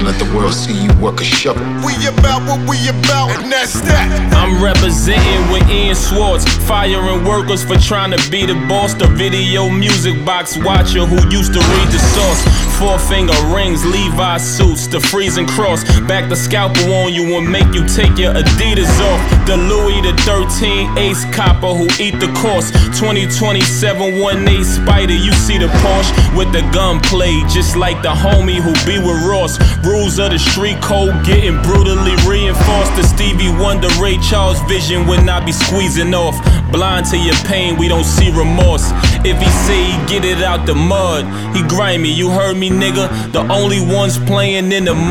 and let the world see you work a shovel. We about what we about, and that's that. I'm representing with Ian Swartz, firing workers for trying to be the boss. The video music box watcher who used to read the source. 4-finger rings, Levi suits, the freezing cross. Back the scalpel on you and make you take your Adidas off. The Louis the 13 ace copper who eat the course. 2027 1-8 Spider, you see the Porsche with the gunplay, just like the homie who be with Ross. Rules of the street code getting brutally reinforced. The Stevie Wonder, Ray Charles vision would not be squeezing off. Blind to your pain, we don't see remorse. If he say he get it out the mud, he grimy, you heard me nigga. The only ones playing in the